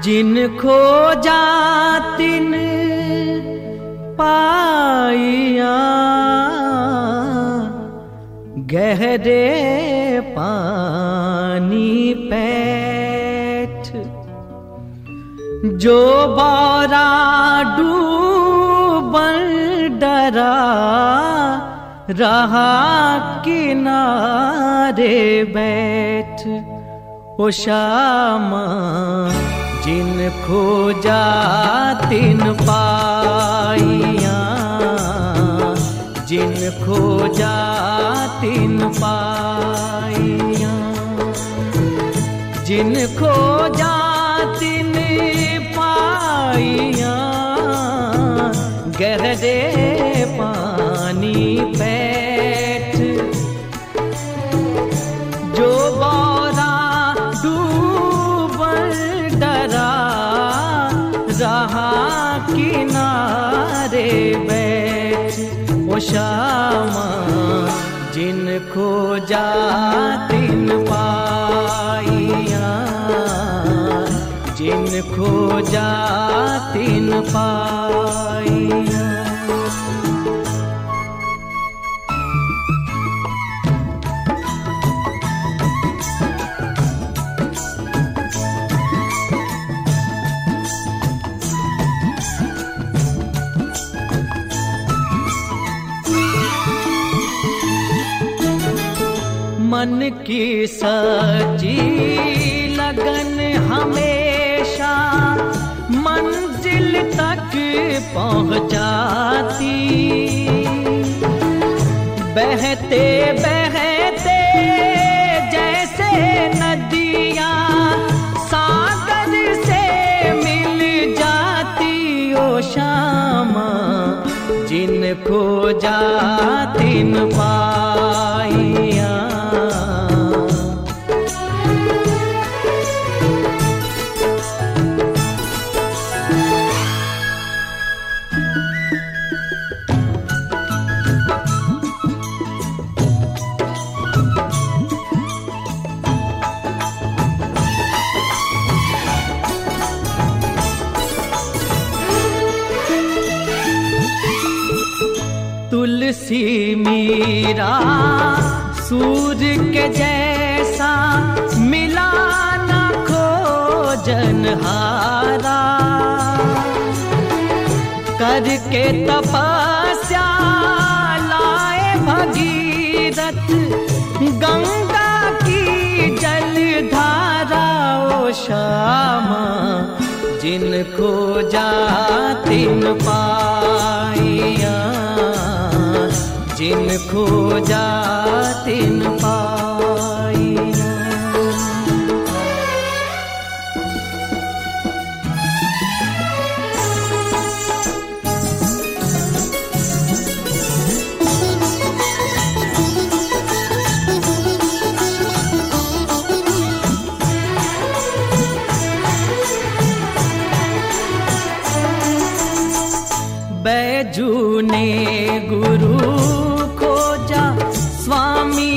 जिन खोजा तिन पाइया, गहरे पानी पैठ। जो बारा डूबन डरा, रहा किनारे बैठ। ओ श्यामा जिन खोजा तिन पाइया, जिन खोजा तिन पाइया। जिन खोजा तिन पाइया, गहरे पानी पैठ। जो बारा डूबन डरा, रहा किनारे बैठ। ओ श्यामा जिन खोजा तिन पाइया, जिन खोजा तिन पाइया। मन की सच्ची लगन हमेशा मंजिल तक पहुंचाती। बहते बहते जैसे नदियाँ सागर से मिल जाती। ओ श्यामा जिन खोजा तिन पाइया, तुलसी मीरा सूर्य के जैसा, मिला न खोजनहारा। करके तपस्या लाए भगीरथ, गंगा की जलधारा। ओ श्यामा जिन खोजा तिन पाइया, जिन खोजा तिन पाइया। बैजू ने गुरु खोजा, स्वामी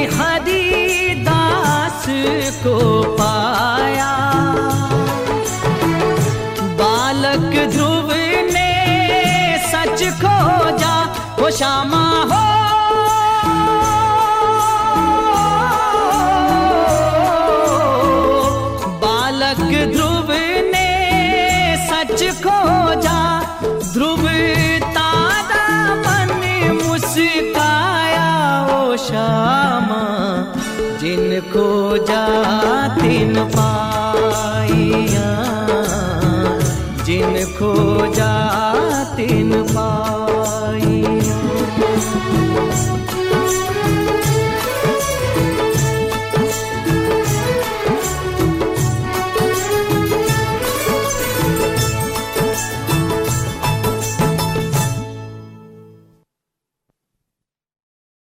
हरिदास को पाया। बालक ध्रुव ने सच खोजा, वो श्यामा हो। बालक ध्रुव ने सच खोजा, ध्रुव तारा मन मुस्काया। ओ श्यामा जिन खोजा तिन पाइया, जिन खोजा तिन पाइया।